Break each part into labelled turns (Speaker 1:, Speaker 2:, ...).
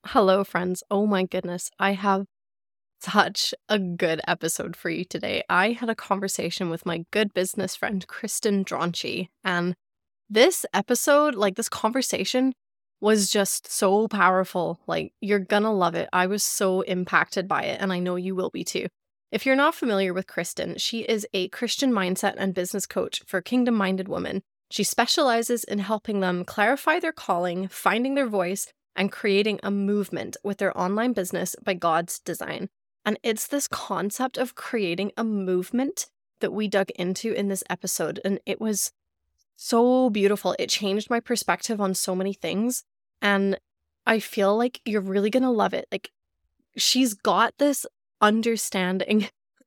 Speaker 1: Hello, friends. Oh my goodness. I have such a good episode for you today. I had a conversation with my good business friend, Kristen Dronchi, and this episode, this conversation was just so powerful. You're gonna love it. I was so impacted by it, and I know you will be too. If you're not familiar with Kristen, she is a Christian mindset and business coach for kingdom-minded women. She specializes in helping them clarify their calling, finding their voice, and creating a movement with their online business by God's design. And it's this concept of creating a movement that we dug into in this episode. And it was so beautiful. It changed my perspective on so many things. And I feel like you're really going to love it. She's got this understanding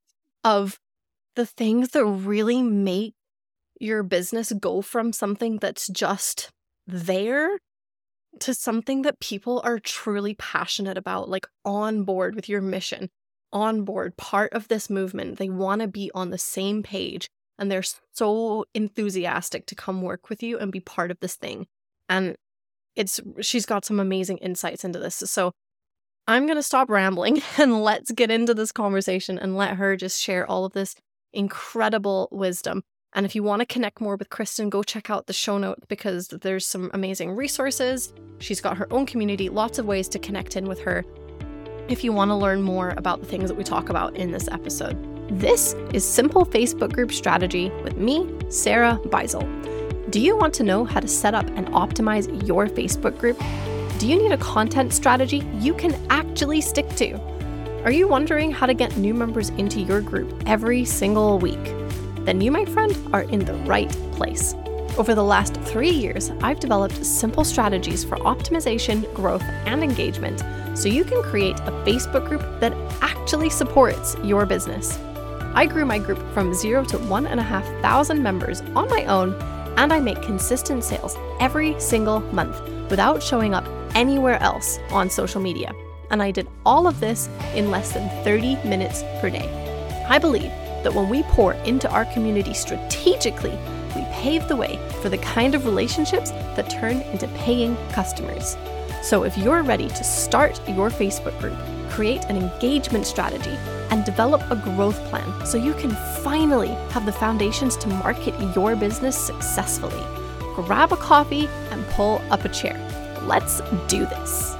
Speaker 1: of the things that really make your business go from something that's just there to something that people are truly passionate about, on board with your mission, on board, part of this movement. They want to be on the same page and they're so enthusiastic to come work with you and be part of this thing. And she's got some amazing insights into this. So I'm going to stop rambling and let's get into this conversation and let her just share all of this incredible wisdom. And if you want to connect more with Kristen, go check out the show notes because there's some amazing resources. She's got her own community, lots of ways to connect in with her if you want to learn more about the things that we talk about in this episode. This is Simple Facebook Group Strategy with me, Sarah Beisel. Do you want to know how to set up and optimize your Facebook group? Do you need a content strategy you can actually stick to? Are you wondering how to get new members into your group every single week? Then you, my friend, are in the right place. Over the last 3 years, I've developed simple strategies for optimization, growth, and engagement so you can create a Facebook group that actually supports your business. I grew my group from 0 to 1,500 members on my own, and I make consistent sales every single month without showing up anywhere else on social media. And I did all of this in less than 30 minutes per day. I believe that when we pour into our community strategically, we pave the way for the kind of relationships that turn into paying customers. So if you're ready to start your Facebook group, create an engagement strategy, and develop a growth plan so you can finally have the foundations to market your business successfully, grab a coffee and pull up a chair. Let's do this.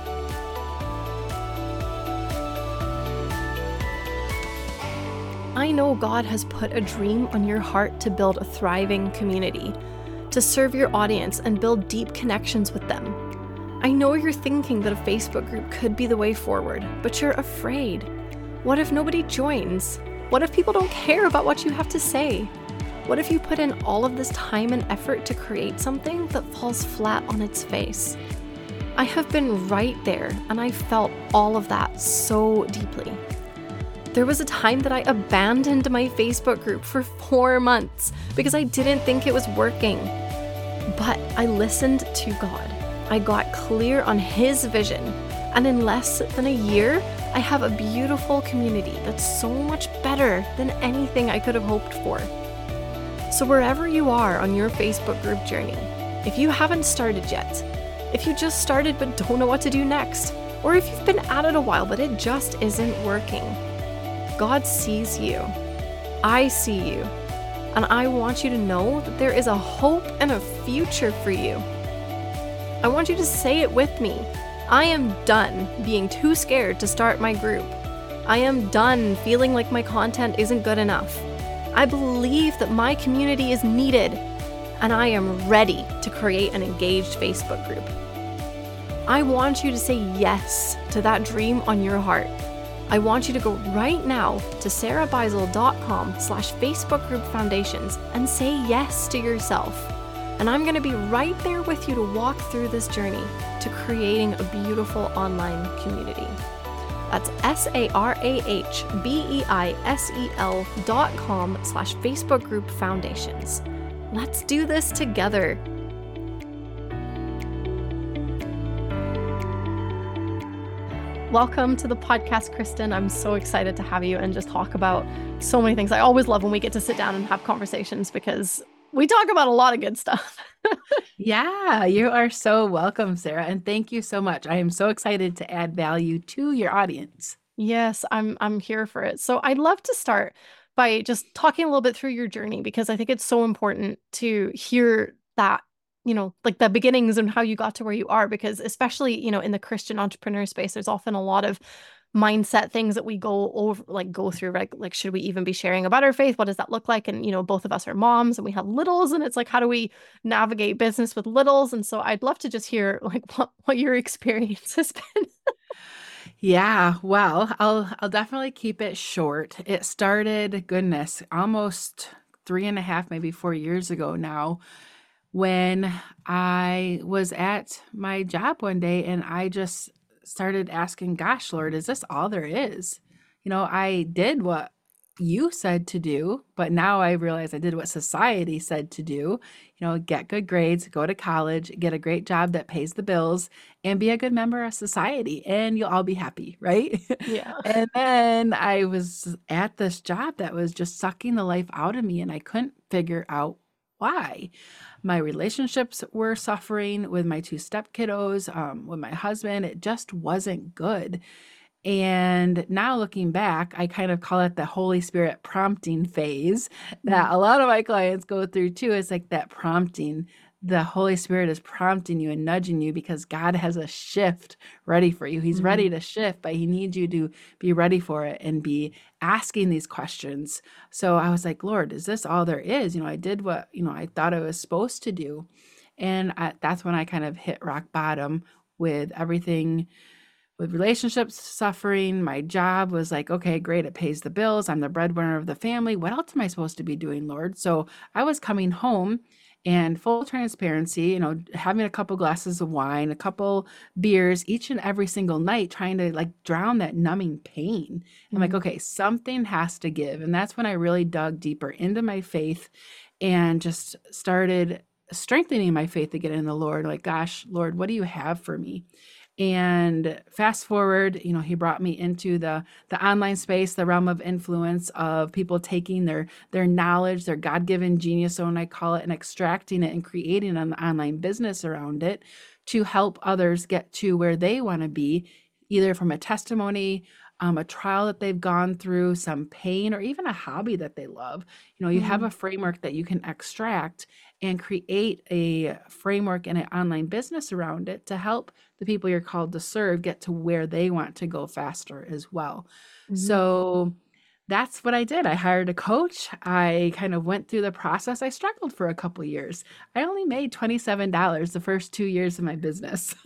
Speaker 1: I know God has put a dream on your heart to build a thriving community, to serve your audience and build deep connections with them. I know you're thinking that a Facebook group could be the way forward, but you're afraid. What if nobody joins? What if people don't care about what you have to say? What if you put in all of this time and effort to create something that falls flat on its face? I have been right there, and I felt all of that so deeply. There was a time that I abandoned my Facebook group for 4 months because I didn't think it was working. But I listened to God. I got clear on His vision, and in less than a year, I have a beautiful community that's so much better than anything I could have hoped for. So wherever you are on your Facebook group journey, if you haven't started yet, if you just started but don't know what to do next, or if you've been at it a while but it just isn't working, God sees you. I see you. And I want you to know that there is a hope and a future for you. I want you to say it with me. I am done being too scared to start my group. I am done feeling like my content isn't good enough. I believe that my community is needed, and I am ready to create an engaged Facebook group. I want you to say yes to that dream on your heart. I want you to go right now to sarahbeisel.com/Facebook group foundations and say yes to yourself. And I'm going to be right there with you to walk through this journey to creating a beautiful online community. That's sarahbeisel.com/Facebook group foundations. Let's do this together. Welcome to the podcast, Kristen. I'm so excited to have you and just talk about so many things. I always love when we get to sit down and have conversations because We talk about a lot of good stuff.
Speaker 2: Yeah, you are so welcome, Sarah, and thank you so much. I am so excited to add value to your audience.
Speaker 1: Yes, I'm here for it. So I'd love to start by just talking a little bit through your journey because I think it's so important to hear that, like the beginnings and how you got to where you are because especially, in the Christian entrepreneur space, there's often a lot of mindset things that we go through, right? Like should we even be sharing about our faith? What does that look like? And both of us are moms and we have littles and it's like how do we navigate business with littles? And so I'd love to just hear like what your experience has been.
Speaker 2: Yeah, well, I'll definitely keep it short. It started, goodness, almost 3.5, maybe 4 years ago now, when I was at my job one day and I just started asking, gosh, Lord, is this all there is? I did what you said to do, but now I realize I did what society said to do. Get good grades, go to college, get a great job that pays the bills, and be a good member of society, and you'll all be happy, right?
Speaker 1: Yeah.
Speaker 2: And then I was at this job that was just sucking the life out of me, and I couldn't figure out why. My relationships were suffering with my two step kiddos, with my husband. It just wasn't good. And now looking back, I kind of call it the Holy Spirit prompting phase that a lot of my clients go through too. It's like that prompting. The Holy Spirit is prompting you and nudging you because God has a shift ready for you. He's
Speaker 1: Mhm.
Speaker 2: ready to shift, but He needs you to be ready for it and be asking these questions. So I was like, Lord, is this all there is? I did what, I thought I was supposed to do. And that's when I kind of hit rock bottom with everything with relationships suffering. My job was like, okay, great. It pays the bills. I'm the breadwinner of the family. What else am I supposed to be doing, Lord? So I was coming home and full transparency, having a couple glasses of wine, a couple beers each and every single night, trying to like drown that numbing pain. I'm like,
Speaker 1: Mhm.
Speaker 2: okay, something has to give. And that's when I really dug deeper into my faith and just started strengthening my faith again in the Lord. Like, gosh, Lord, what do you have for me? And fast forward, he brought me into the online space, the realm of influence of people taking their knowledge, their God-given genius, so when I call it, and extracting it and creating an online business around it to help others get to where they want to be, either from a testimony, a trial that they've gone through, some pain, or even a hobby that they love. You have
Speaker 1: Mhm.
Speaker 2: a framework that you can extract and create a framework and an online business around it to help the people you're called to serve get to where they want to go faster as well.
Speaker 1: Mhm.
Speaker 2: So that's what I did. I hired a coach. I kind of went through the process. I struggled for a couple years. I only made $27 the first 2 years of my business.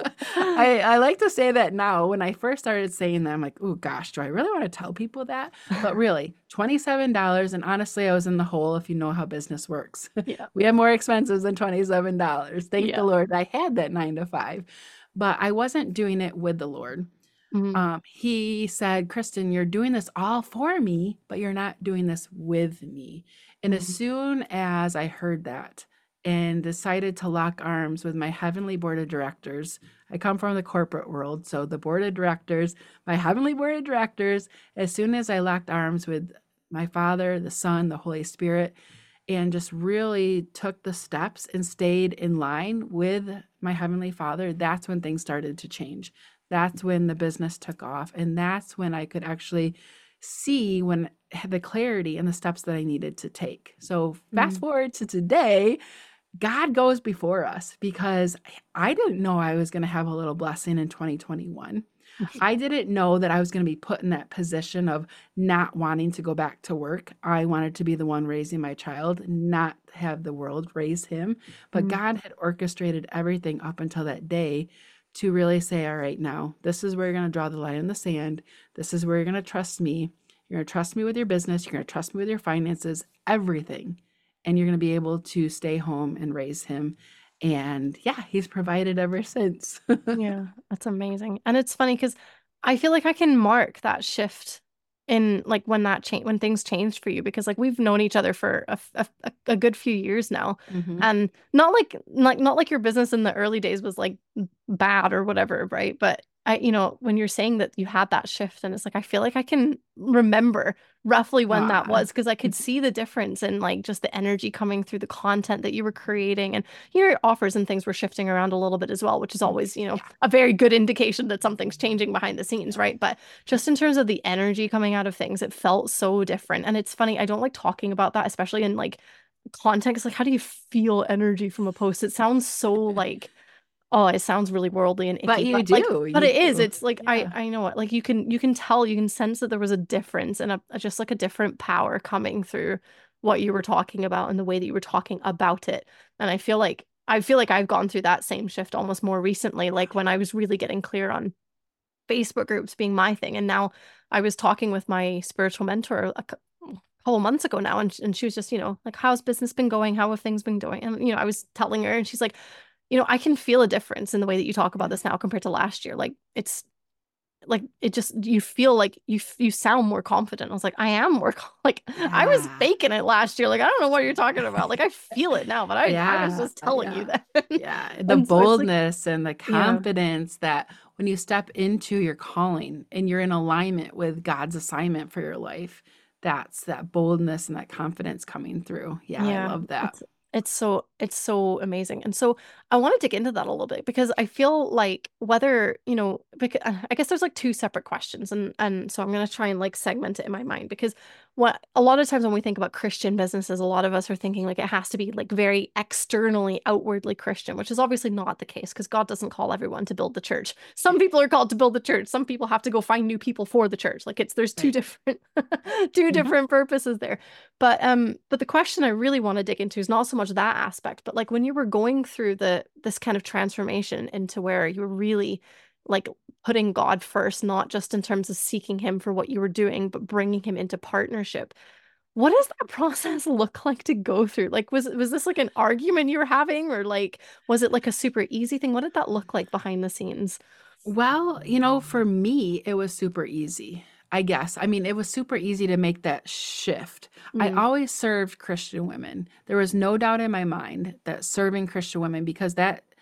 Speaker 2: I like to say that now. When I first started saying that, I'm like, oh gosh, do I really want to tell people that? But really, $27. And honestly, I was in the hole if you know how business works.
Speaker 1: Yeah.
Speaker 2: We have more expenses than $27. Thank the
Speaker 1: Yeah.
Speaker 2: Lord I had that 9 to 5, but I wasn't doing it with the Lord.
Speaker 1: Mhm.
Speaker 2: He said, Kristen, you're doing this all for me, but you're not doing this with me. And as
Speaker 1: Mhm.
Speaker 2: soon as I heard that and decided to lock arms with my heavenly board of directors, I come from the corporate world. So the board of directors, my heavenly board of directors, as soon as I locked arms with my Father, the Son, the Holy Spirit, and just really took the steps and stayed in line with my Heavenly Father, that's when things started to change. That's when the business took off. And that's when I could actually see when the clarity and the steps that I needed to take. So fast
Speaker 1: Mhm.
Speaker 2: forward to today, God goes before us because I didn't know I was going to have a little blessing in 2021. I didn't know that I was going to be put in that position of not wanting to go back to work. I wanted to be the one raising my child, not have the world raise him. But
Speaker 1: Mhm.
Speaker 2: God had orchestrated everything up until that day to really say, all right, now this is where you're going to draw the line in the sand. This is where you're going to trust me. You're going to trust me with your business. You're going to trust me with your finances, everything. And you're going to be able to stay home and raise him. And yeah, he's provided ever since.
Speaker 1: Yeah, that's amazing. And it's funny because I feel like I can mark that shift in like when things changed for you because like we've known each other for a good few years now.
Speaker 2: Hmm.
Speaker 1: And not like your business in the early days was like bad or whatever, right? But when you're saying that you had that shift, and it's like, I feel like I can remember roughly when that
Speaker 2: Ah,
Speaker 1: was, because I could see the difference in like just the energy coming through the content that you were creating, and your offers and things were shifting around a little bit as well, which is always,
Speaker 2: yeah,
Speaker 1: a very good indication that something's changing behind the scenes,
Speaker 2: yeah.
Speaker 1: right? But just in terms of the energy coming out of things, it felt so different. And it's funny, I don't like talking about that, especially in like context. Like, how do you feel energy from a post? It sounds so like, oh, it sounds really worldly and
Speaker 2: But
Speaker 1: icky, but like, but
Speaker 2: you
Speaker 1: it is.
Speaker 2: do.
Speaker 1: It's like,
Speaker 2: Yeah.
Speaker 1: I know it. Like, you can tell, you can sense that there was a difference and just like a different power coming through what you were talking about and the way that you were talking about it. And I feel like I've gone through that same shift almost more recently, like when I was really getting clear on Facebook groups being my thing. And now I was talking with my spiritual mentor couple months ago now, and she was just, like, how's business been going? How have things been going? And I was telling her, and she's like, I can feel a difference in the way that you talk about this now compared to last year. Like, it's like, it just, you feel like you sound more confident. I was like, I am more like, I was
Speaker 2: Yeah.
Speaker 1: faking it last year. Like, I don't know what you're talking about. Like, I feel it now, but I was
Speaker 2: Yeah.
Speaker 1: just telling you
Speaker 2: Yeah.
Speaker 1: that.
Speaker 2: Yeah. The
Speaker 1: And so it's like,
Speaker 2: boldness and the
Speaker 1: yeah.
Speaker 2: confidence that when you step into your calling and you're in alignment with God's assignment for your life, that's that boldness and that confidence coming through. Yeah, I
Speaker 1: Yeah,
Speaker 2: love that.
Speaker 1: it's so amazing. And so I want to dig into that a little bit, because I feel like whether, because I guess there's like two separate questions, and so I'm going to try and like segment it in my mind, because what a lot of times when we think about Christian businesses, a lot of us are thinking like it has to be like very externally, outwardly Christian, which is obviously not the case, because God doesn't call everyone to build the church. Some people are called to build the church. Some people have to go find new people for the church. Like, there's two
Speaker 2: Right.
Speaker 1: different two
Speaker 2: Mhm.
Speaker 1: different purposes there. But the question I really want to dig into is not so much that aspect, but like when you were going through this kind of transformation into where you were really like putting God first, not just in terms of seeking him for what you were doing, but bringing him into partnership. What does that process look like to go through? Like, was this like an argument you were having, or like was it like a super easy thing? What did that look like behind the scenes?
Speaker 2: Well, for me, it was super easy, I guess. I mean, it was super easy to make that shift. I
Speaker 1: Mm,
Speaker 2: always served Christian women. There was no doubt in my mind that serving Christian women, because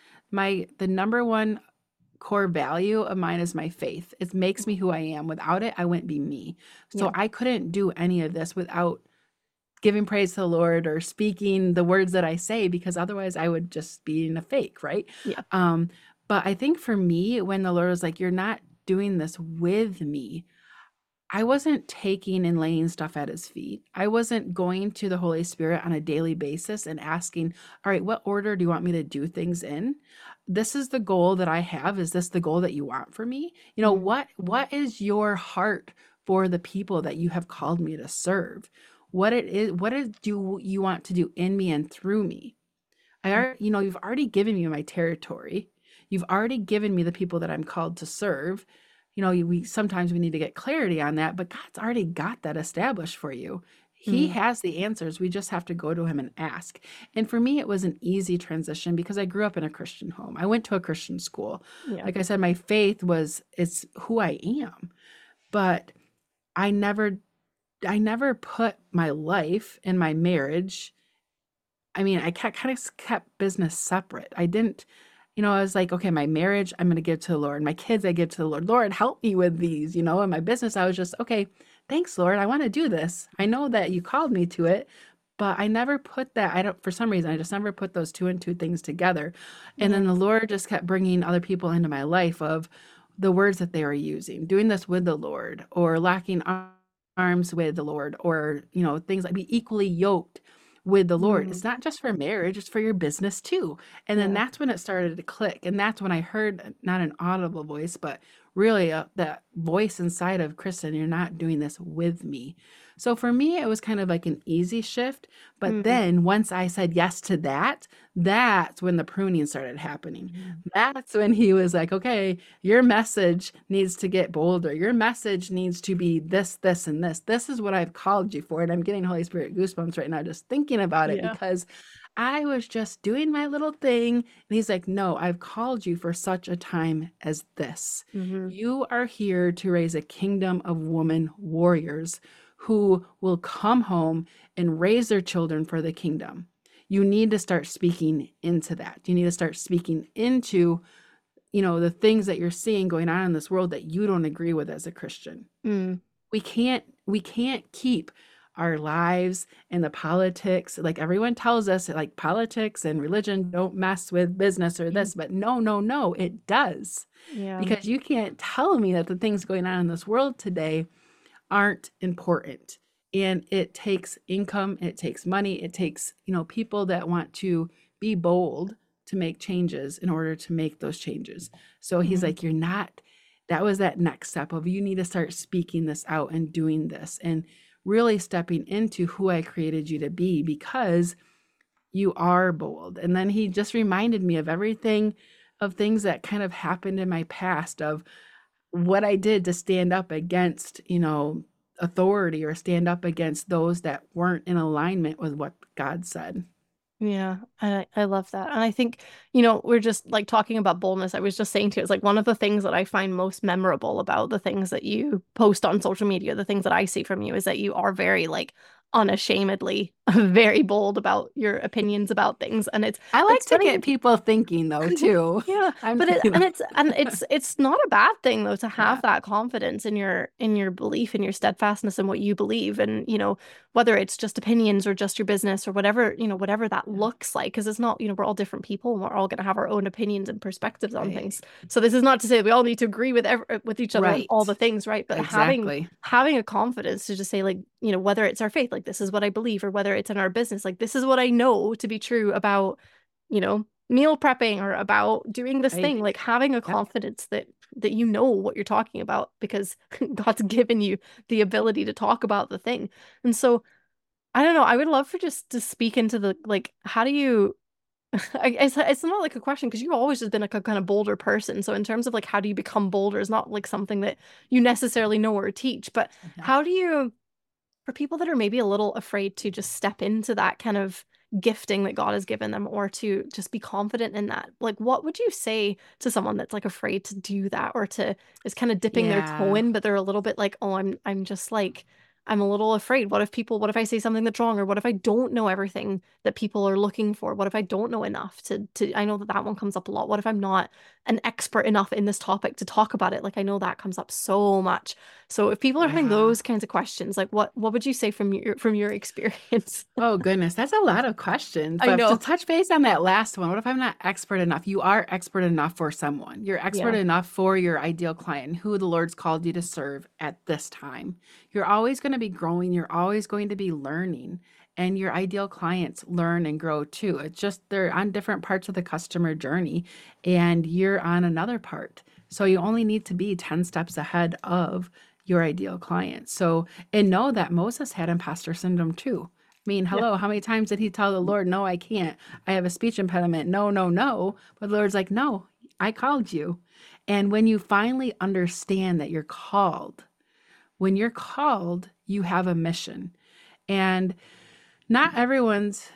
Speaker 2: the number one core value of mine is my faith. It makes me who I am. Without it, I wouldn't be me. So
Speaker 1: yeah.
Speaker 2: I couldn't do any of this without giving praise to the Lord or speaking the words that I say, because otherwise I would just be in a fake, right?
Speaker 1: Yeah.
Speaker 2: Um, but I think for me, when the Lord was like, "You're not doing this with me," I wasn't taking and laying stuff at his feet. I wasn't going to the Holy Spirit on a daily basis and asking, "All right, what order do you want me to do things in? This is the goal that I have. Is this the goal that you want for me?
Speaker 1: Mm,
Speaker 2: What is your heart for the people that you have called me to serve? What do you want to do in me and through me? You've already given me my territory. You've already given me the people that I'm called to serve. We sometimes we need to get clarity on that, but God's already got that established for you. He
Speaker 1: mm,
Speaker 2: has the answers. We just have to go to him and ask. And for me, it was an easy transition because I grew up in a Christian home. I went to a Christian school.
Speaker 1: yeah.
Speaker 2: Like I said, my faith it's who I am. But I never I never put my life and my marriage. I mean, I kind of kept business separate. I didn't, I was like, okay, my marriage, I'm going to give to the Lord. My kids, I give to the Lord. Lord, help me with these, and my business, I was just, okay, thanks, Lord. I want to do this. I know that you called me to it, but I never put that. For some reason, I just never put those two and two things together. And
Speaker 1: Yeah.
Speaker 2: then the Lord just kept bringing other people into my life of the words that they were using, doing this with the Lord, or locking arms with the Lord, or, things like be equally yoked with the Lord.
Speaker 1: Mm,
Speaker 2: It's not just for marriage, it's for your business too. And then
Speaker 1: yeah.
Speaker 2: that's when it started to click. And that's when I heard not an audible voice, but really that voice inside of Kristen, you're not doing this with me. So for me, it was kind of like an easy shift. But
Speaker 1: Mm,
Speaker 2: then once I said yes to that, that's when the pruning started happening.
Speaker 1: mm,
Speaker 2: That's when he was like, okay, your message needs to get bolder. Your message needs to be this, this, and this. This is what I've called you for. And I'm getting Holy Spirit goosebumps right now just thinking about it,
Speaker 1: yeah.
Speaker 2: because I was just doing my little thing. And he's like, no, I've called you for such a time as this.
Speaker 1: Hmm.
Speaker 2: You are here to raise a kingdom of woman warriors who will come home and raise their children for the kingdom. You need to start speaking into that. You need to start speaking into the things that you're seeing going on in this world that you don't agree with as a Christian.
Speaker 1: Mm.
Speaker 2: We can't keep our lives and the politics. Like everyone tells us, like politics and religion don't mess with business or this, but no, no, no, it does.
Speaker 1: Yeah.
Speaker 2: Because you can't tell me that the things going on in this world today aren't important. And it takes income, it takes money, it takes, people that want to be bold to make changes in order to make those changes. So he's like, that was that next step of you need to start speaking this out and doing this and really stepping into who I created you to be, because you are bold. And then he just reminded me of things that kind of happened in my past, of what I did to stand up against, authority, or stand up against those that weren't in alignment with what God said.
Speaker 1: Yeah, I love that. And I think, we're just like talking about boldness. I was just saying to you, it's like one of the things that I find most memorable about the things that you post on social media, the things that I see from you, is that you are very like unashamedly very bold about your opinions about things. And
Speaker 2: I like to
Speaker 1: funny.
Speaker 2: get people thinking though too.
Speaker 1: Yeah, but it's not a bad thing though to have that confidence in your belief, in your steadfastness in what you believe, and whether it's just opinions or just your business or whatever whatever that looks like, because it's not we're all different people and we're all going to have our own opinions and perspectives on things. So this is not to say that we all need to agree with each other on all the things, right? But
Speaker 2: exactly.
Speaker 1: having a confidence to just say, like, whether it's our faith, like this is what I believe, or whether it's in our business, like this is what I know to be true about meal prepping or about doing this thing, like having a confidence that you know what you're talking about, because God's given you the ability to talk about the thing. And so I don't know, I would love for just to speak into the, like, how do you it's not like a question, because you've always just been like a kind of bolder person. So in terms of like how do you become bolder is not like something that you necessarily know or teach, but how do you, for people that are maybe a little afraid to just step into that kind of gifting that God has given them, or to just be confident in that, like what would you say to someone that's like afraid to do that, or to is kind of dipping their toe in, but they're a little bit like, oh, I'm just like, I'm a little afraid. What if I say something that's wrong? Or what if I don't know everything that people are looking for? What if I don't know enough I know that one comes up a lot. What if I'm not an expert enough in this topic to talk about it? Like, I know that comes up so much. So if people are having those kinds of questions, like what would you say from your experience?
Speaker 2: Oh goodness, that's a lot of questions.
Speaker 1: I know.
Speaker 2: To touch base on that last one, what if I'm not expert enough? You are expert enough for someone. You're expert enough for your ideal client, who the Lord's called you to serve at this time. You're always going to be growing. You're always going to be learning. And your ideal clients learn and grow too. It's just they're on different parts of the customer journey, and you're on another part. So you only need to be 10 steps ahead of your ideal client. So, and know that Moses had imposter syndrome too. I mean, hello, how many times did he tell the Lord, no, I can't. I have a speech impediment. No, no, no. But the Lord's like, no, I called you. And when you finally understand that you're called, when you're called, you have a mission. And not everyone's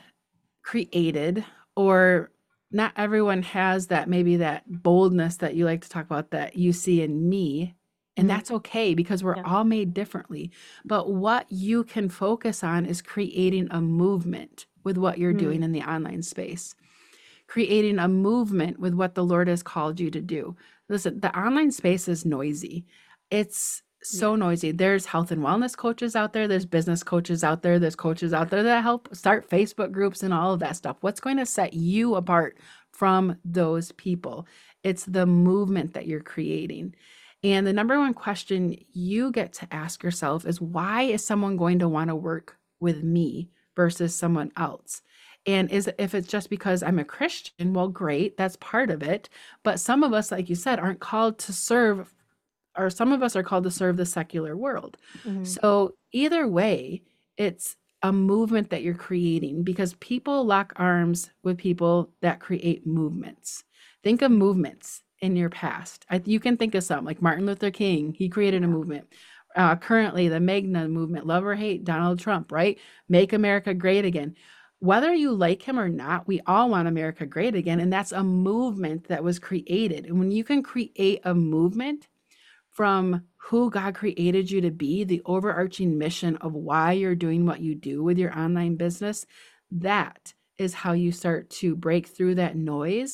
Speaker 2: created, or not everyone has that, maybe that boldness that you like to talk about that you see in me. And that's okay, because we're all made differently. But what you can focus on is creating a movement with what you're doing in the online space, creating a movement with what the Lord has called you to do. Listen, the online space is noisy. It's so noisy. There's health and wellness coaches out there. There's business coaches out there. There's coaches out there that help start Facebook groups and all of that stuff. What's going to set you apart from those people? It's the movement that you're creating. And the number one question you get to ask yourself is, why is someone going to want to work with me versus someone else? And if it's just because I'm a Christian, well, great, that's part of it. But some of us, like you said, aren't called to serve, or some of us are called to serve the secular world. So either way, it's a movement that you're creating, because people lock arms with people that create movements. Think of movements in your past. You can think of some, like Martin Luther King. He created a movement. Currently, the MAGA movement, love or hate Donald Trump, right? Make America great again. Whether you like him or not, we all want America great again. And that's a movement that was created. And when you can create a movement from who God created you to be, the overarching mission of why you're doing what you do with your online business, that is how you start to break through that noise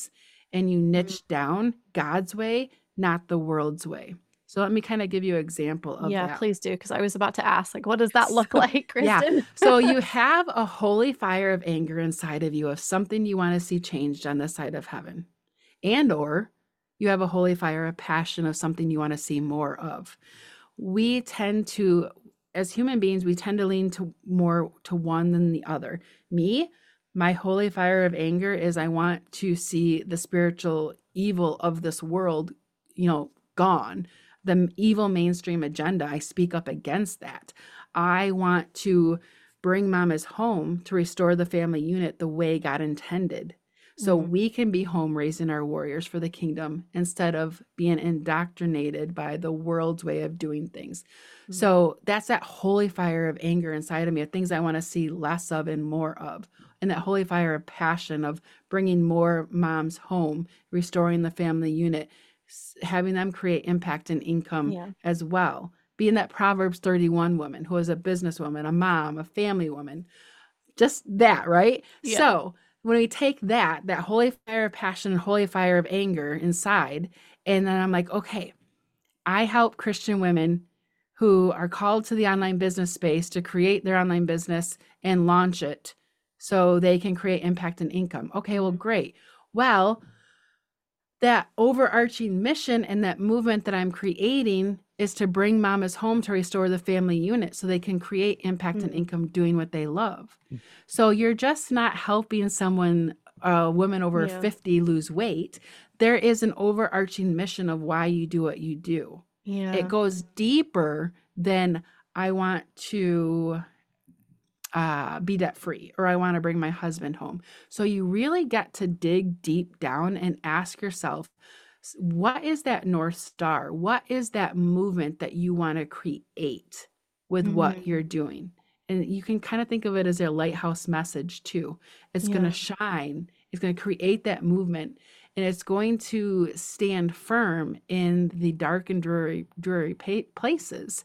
Speaker 2: and you
Speaker 1: Mhm.
Speaker 2: niche down God's way, not the world's way. So let me kind of give you an example of
Speaker 1: Yeah,
Speaker 2: that.
Speaker 1: please do, because I was about to ask, like, what does that look
Speaker 2: So,
Speaker 1: like,
Speaker 2: yeah.
Speaker 1: Kristen?
Speaker 2: So you have a holy fire of anger inside of you of something you want to see changed on this side of heaven. And or you have a holy fire of passion of something you want to see more of. We tend to, as human beings, we tend to lean to more to one than the other. Me, my holy fire of anger is I want to see the spiritual evil of this world, gone. The evil mainstream agenda, I speak up against that. I want to bring mamas home to restore the family unit the way God intended. So
Speaker 1: Mm,
Speaker 2: we can be home raising our warriors for the kingdom instead of being indoctrinated by the world's way of doing things.
Speaker 1: mm,
Speaker 2: So that's that holy fire of anger inside of me, of things I want to see less of and more of. And that holy fire of passion of bringing more moms home, restoring the family unit, having them create impact and income
Speaker 1: yeah.
Speaker 2: as well. Being that Proverbs 31 woman who is a businesswoman, a mom, a family woman, just that, right?
Speaker 1: Yeah.
Speaker 2: So when we take that holy fire of passion, holy fire of anger inside, and then I'm like, okay, I help Christian women who are called to the online business space to create their online business and launch it so they can create impact and income. Okay, well,
Speaker 1: Mm,
Speaker 2: great. Well, that overarching mission and that movement that I'm creating is to bring mamas home to restore the family unit so they can create impact and
Speaker 1: mm,
Speaker 2: income doing what they love. So you're just not helping someone, a woman over
Speaker 1: yeah.
Speaker 2: 50, lose weight. There is an overarching mission of why you do what you do. It
Speaker 1: Yeah.
Speaker 2: goes deeper than I want to be debt free or I want to bring my husband home. So you really get to dig deep down and ask yourself, what is that North Star? What is that movement that you want to create with what
Speaker 1: Mm,
Speaker 2: you're doing? And you can kind of think of it as a lighthouse message too. It's going to
Speaker 1: yeah.
Speaker 2: shine, it's going to create that movement, and it's going to stand firm in the dark and dreary places.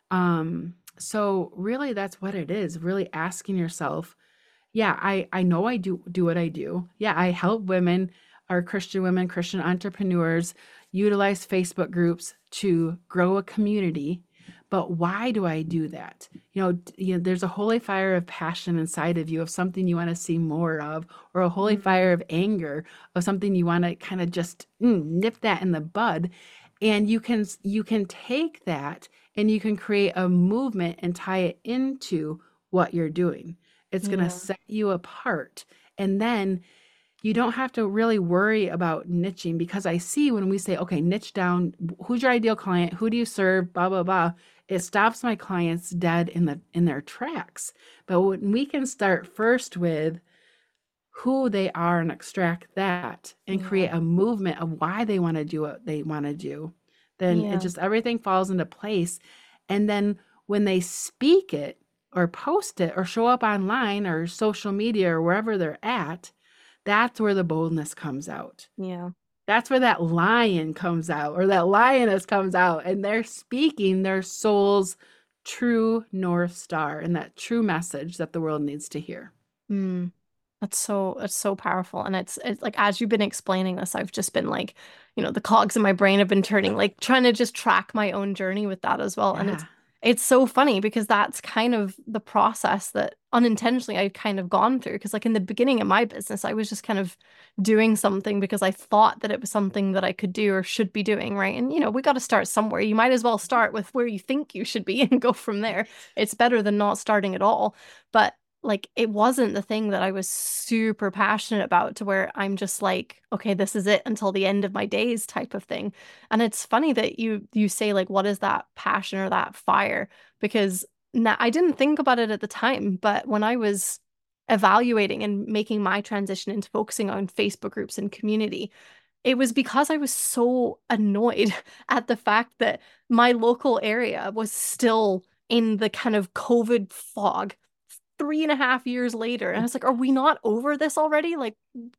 Speaker 2: So really that's what it is, really asking yourself, yeah, I know I do what I do. Yeah, I help women, our Christian women, Christian entrepreneurs utilize Facebook groups to grow a community. But why do I do that? There's a holy fire of passion inside of you of something you want to see more of, or a holy
Speaker 1: Mm,
Speaker 2: fire of anger of something you want to kind of just nip that in the bud. And you can take that and you can create a movement and tie it into what you're doing. It's going to
Speaker 1: yeah.
Speaker 2: set you apart. And then you don't have to really worry about niching because I see when we say, okay, niche down, who's your ideal client? Who do you serve? Blah, blah, blah. It stops my clients dead in their tracks. But when we can start first with who they are and extract that and
Speaker 1: Yeah.
Speaker 2: create a movement of why they want to do what they want to do, then it
Speaker 1: Yeah.
Speaker 2: just everything falls into place. And then when they speak it or post it or show up online or social media or wherever they're at, that's where the boldness comes out.
Speaker 1: Yeah.
Speaker 2: That's where that lion comes out or that lioness comes out and they're speaking their soul's true North Star and that true message that the world needs to hear.
Speaker 1: Mm. It's so powerful. And it's like as you've been explaining this, I've just been like, the cogs in my brain have been turning, like trying to just track my own journey with that as well. And it's
Speaker 2: Yeah.
Speaker 1: it's so funny because that's kind of the process that unintentionally I've kind of gone through. Because like in the beginning of my business, I was just kind of doing something because I thought that it was something that I could do or should be doing, right? And we got to start somewhere. You might as well start with where you think you should be and go from there. It's better than not starting at all. But like it wasn't the thing that I was super passionate about to where I'm just like, okay, this is it until the end of my days type of thing. And it's funny that you say like, what is that passion or that fire? Because now I didn't think about it at the time, but when I was evaluating and making my transition into focusing on Facebook groups and community, it was because I was so annoyed at the fact that my local area was still in the kind of COVID fog 3.5 years later. And I was like, are we not over this already? Like,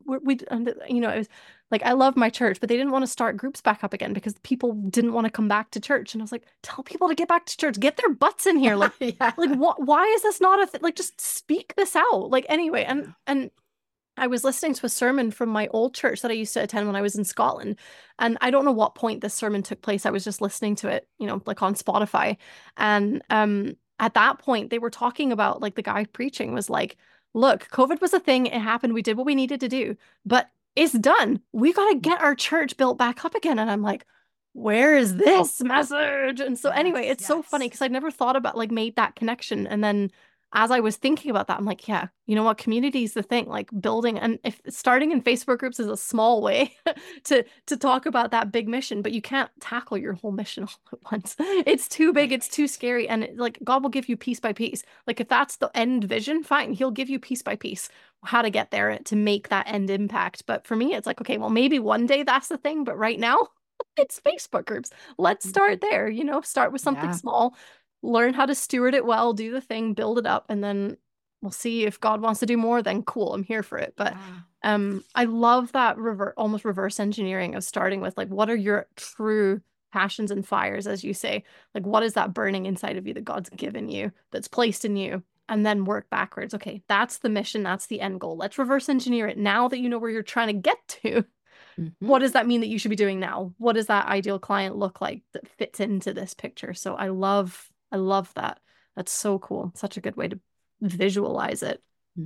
Speaker 1: it was like, I love my church, but they didn't want to start groups back up again because people didn't want to come back to church. And I was like, tell people to get back to church, get their butts in here.
Speaker 2: Yeah.
Speaker 1: Like, what, why is this not a thing? Like, just speak this out. Like, anyway, and I was listening to a sermon from my old church that I used to attend when I was in Scotland. And I don't know what point this sermon took place. I was just listening to it, like on Spotify. And at that point, they were talking about, like, the guy preaching was like, look, COVID was a thing. It happened. We did what we needed to do, but it's done. We got to get our church built back up again. And I'm like, where is this message? And so anyway, it's so funny because I'd never thought about, like, made that connection. And then as I was thinking about that, I'm like, yeah, you know what? Community is the thing, like building, and if starting in Facebook groups is a small way to talk about that big mission, but you can't tackle your whole mission all at once. It's too big, it's too scary. And like, God will give you piece by piece. Like, if that's the end vision, fine, he'll give you piece by piece how to get there to make that end impact. But for me, it's like, okay, well, maybe one day that's the thing, but right now it's Facebook groups. Let's start there, start with something small, learn how to steward it well, do the thing, build it up, and then we'll see if God wants to do more, then cool, I'm here for it. But I love that almost reverse engineering of starting with, like, what are your true passions and fires, as you say? Like, what is that burning inside of you that God's given you, that's placed in you? And then work backwards. Okay, that's the mission, that's the end goal. Let's reverse engineer it. Now that you know where you're trying to get to, what does that mean that you should be doing now? What does that ideal client look like that fits into this picture? So I love that. That's so cool. Such a good way to visualize it.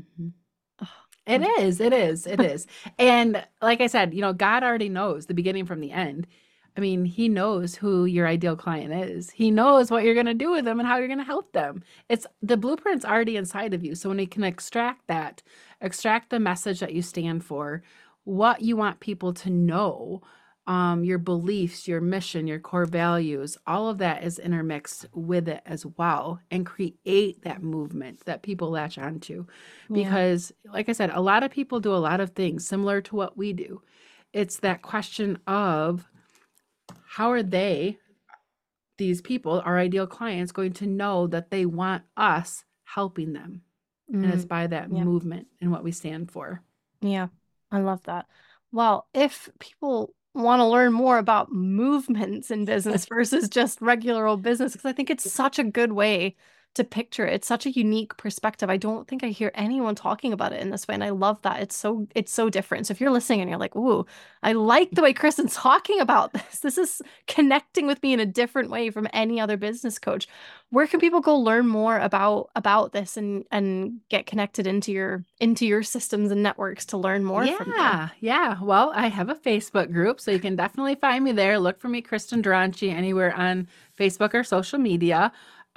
Speaker 2: It is. And like I said, God already knows the beginning from the end. I mean, he knows who your ideal client is. He knows what you're going to do with them and how you're going to help them. It's the blueprint's already inside of you. So when you can extract the message that you stand for, what you want people to know, your beliefs, your mission, your core values, all of that is intermixed with it as well, and create that movement that people latch onto. Because like I said, a lot of people do a lot of things similar to what we do. It's that question of how are these people, our ideal clients, going to know that they want us helping them? And it's by that movement and what we stand for.
Speaker 1: Yeah, I love that. Well, if people want to learn more about movements in business versus just regular old business, because I think it's such a good way to picture it. It's such a unique perspective. I don't think I hear anyone talking about it in this way, and I love that. It's so different. So if you're listening and you're like, ooh, I like the way Kristen's talking about this. This is connecting with me in a different way from any other business coach. Where can people go learn more about this and get connected into your systems and networks to learn more from you?
Speaker 2: Yeah. Well, I have a Facebook group, so you can definitely find me there. Look for me, Kristen Dronchi, anywhere on Facebook or social media.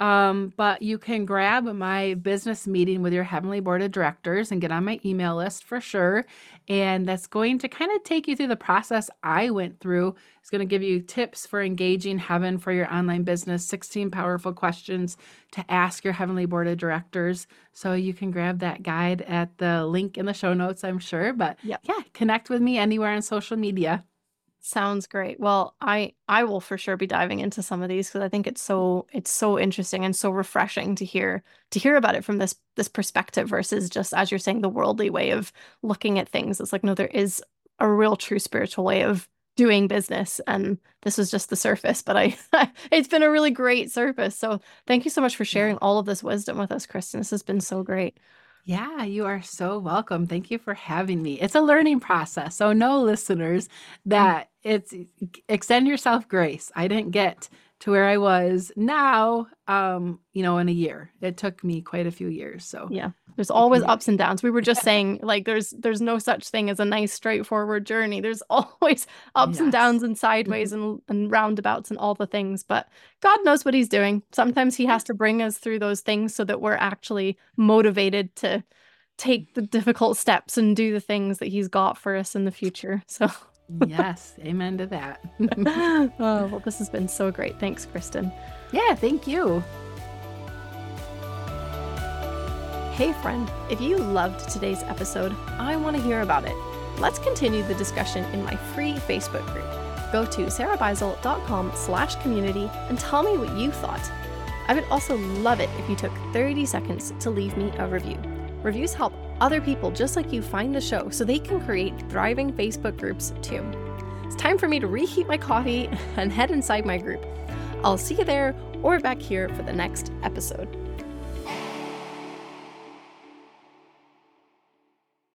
Speaker 2: But you can grab my business meeting with your Heavenly Board of Directors and get on my email list for sure. And that's going to kind of take you through the process I went through. It's going to give you tips for engaging heaven for your online business, 16 powerful questions to ask your Heavenly Board of Directors. So you can grab that guide at the link in the show notes, I'm sure. But connect with me anywhere on social media.
Speaker 1: Sounds great. Well, I will for sure be diving into some of these because I think it's so interesting and so refreshing to hear about it from this perspective versus just, as you're saying, the worldly way of looking at things. It's like, no, there is a real true spiritual way of doing business, and this was just the surface, but it's been a really great surface. So thank you so much for sharing all of this wisdom with us, Kristen. This has been so great.
Speaker 2: Yeah, you are so welcome. Thank you for having me. It's a learning process. So know, listeners, that it's extend yourself grace. I didn't get to where I was now, in a year. It took me quite a few years. So
Speaker 1: yeah, there's always ups and downs. We were just saying, like, there's no such thing as a nice, straightforward journey. There's always ups and downs and sideways and roundabouts and all the things. But God knows what he's doing. Sometimes he has to bring us through those things so that we're actually motivated to take the difficult steps and do the things that he's got for us in the future. So
Speaker 2: yes, amen to that.
Speaker 1: Oh, well, this has been so great. Thanks, Kristen.
Speaker 2: Yeah, thank you.
Speaker 1: Hey, friend, if you loved today's episode, I want to hear about it. Let's continue the discussion in my free Facebook group. Go to sarahbeisel.com/community and tell me what you thought. I would also love it if you took 30 seconds to leave me a review. Reviews help other people just like you find the show so they can create thriving Facebook groups too. It's time for me to reheat my coffee and head inside my group. I'll see you there or back here for the next episode.